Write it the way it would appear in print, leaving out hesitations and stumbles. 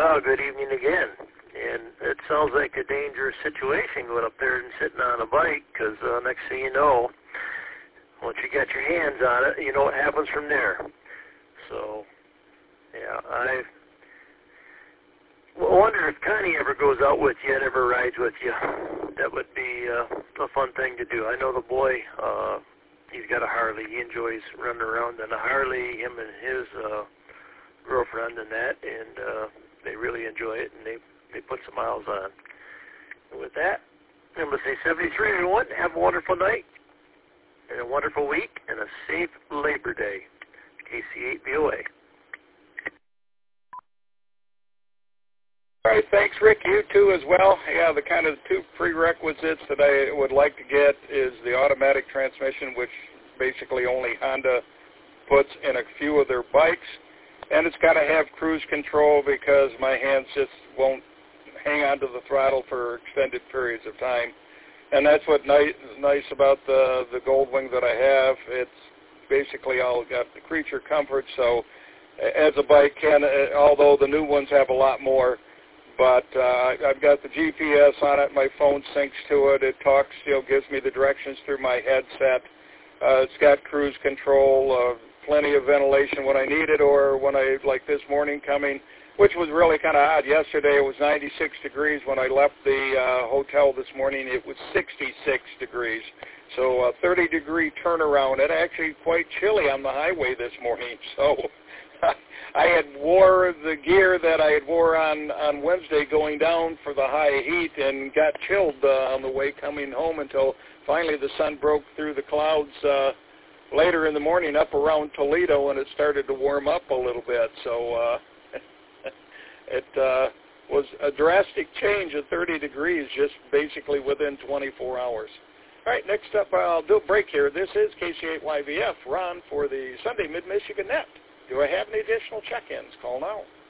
well, good evening again. And it sounds like a dangerous situation going up there and sitting on a bike, because next thing you know, once you get your hands on it, you know what happens from there. So, yeah, I wonder if Connie ever goes out with you and ever rides with you. That would be a fun thing to do. I know the boy, he's got a Harley. He enjoys running around on a Harley, him and his girlfriend and that, and they really enjoy it, and they put some miles on. And with that, I'm going to say 73, everyone. Have a wonderful night, and a wonderful week, and a safe Labor Day. KC8BOA. All right, thanks, Rick. You too as well. Yeah, the kind of two prerequisites that I would like to get is the automatic transmission, which basically only Honda puts in a few of their bikes. And it's got to have cruise control because my hands just won't hang onto the throttle for extended periods of time. And that's what's nice about the Goldwing that I have. It's basically all got the creature comfort. So as a bike can, although the new ones have a lot more, but I've got the GPS on it. My phone syncs to it. It talks, gives me the directions through my headset. It's got cruise control, plenty of ventilation when I need it, or when I, like this morning coming, which was really kind of odd. Yesterday it was 96 degrees. When I left the hotel this morning, it was 66 degrees. So a 30-degree turnaround, and actually quite chilly on the highway this morning. So I had wore the gear that I had wore on Wednesday going down for the high heat and got chilled on the way coming home until finally the sun broke through the clouds later in the morning up around Toledo, and it started to warm up a little bit. So it was a drastic change of 30 degrees just basically within 24 hours. All right, next up, I'll do a break here. This is KC8YVF, Ron for the Sunday Mid-Michigan Net. Do I have any additional check-ins? Call now.